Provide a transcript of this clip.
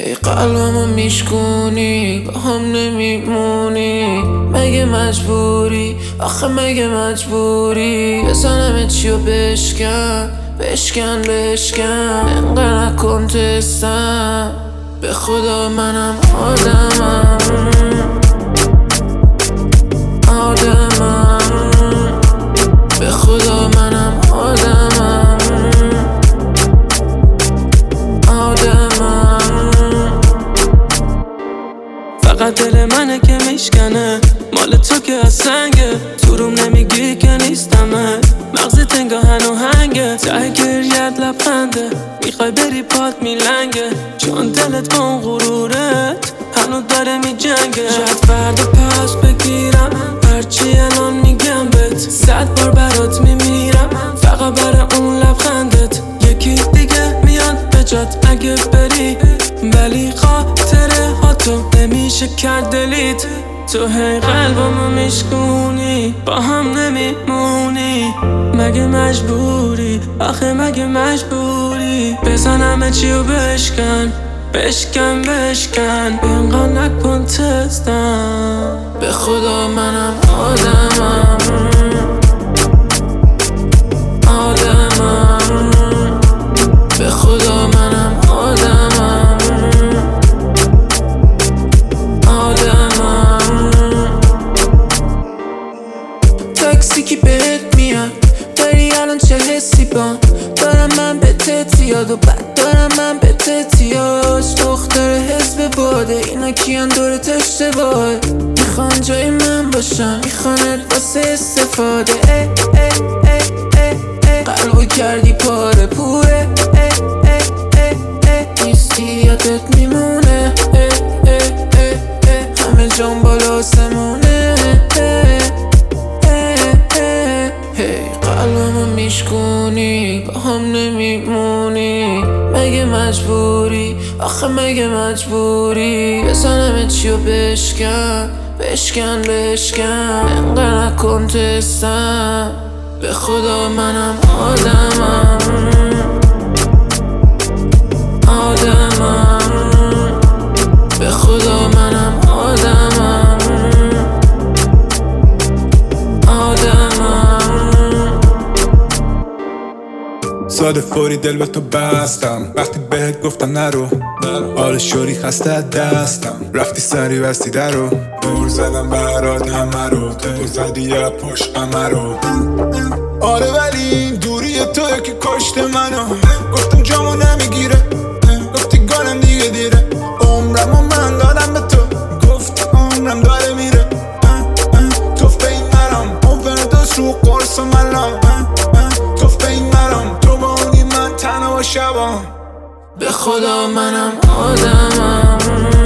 هی قلبمو میشکونی با هم نمیمونی، مگه مجبوری؟ آخه مگه مجبوری؟ بزنم چیو بشکن بشکن بشکن، انقدر نکن تستم، به خدا منم آدمم به خدا منم آدمم فقط دل منه که میشکنه، مال تو که از سنگه، تو روم نمیگی که نیستمه، مغزت انگاه هنوهنگه، ته گریت لبخنده، میخوای بری پات میلنگه، چون دلت با اون غرورت هنو داره میجنگه. شاید فردا پس بگیرم هرچی الان میگم بهت، 100 بار برات میمیرم فقط برای اون لبخندت. یکی دیگه میاد به جات اگه بری، ولی خاطره ها تو نمیشه کرد دلیت. تو هی قلبمو میشکونی با هم نمیمونی، مگه مجبوری؟ آخه مگه مجبوری؟ بزنم چیو بشکن بشکن بشکن، اینقدر نکن تستم، به خدا منم آدمم به خدا منم آدمم تاکسی کی بهت میاد، داری الان چه حسی بام؟ دارم من به تتیاد و بعد دارم من به تتیاش. دختر حزب باده اینا کیان دورت اشتباهه، میخوان جای من باشم میخوانت واسه استفاده. قلبو کردی پاره پوره، نیستی یادت میمونه، همه جام بالا آسمونه. قلبمو میشکونی با هم نمیمونی، مگه مجبوری؟ آخه مگه مجبوری؟ بزنم چیو بشکن بشکن بشکن، انقدر نکن تستم، به خدا منم آدمم به خدا منم آدمم ساده فوری دل به تو بستم، وقتی بهت گفتم نرو، آل شوری خسته از دستم، رفتی سری بستی درو، دور زدم برات همه رو، تو زدی یا پشت همه رو. آره ولی این دوری توی که کشت منو، گفتم جامو نمیگیره، گفتی گالم دیگه دیره، عمرمو من دادم به تو، گفتی عمرم داره میره، توف به این مرم اووردوز رو قرص و ملام، توف به این مرم تو با اونی من تنها و شبام. به خدا منم آدمم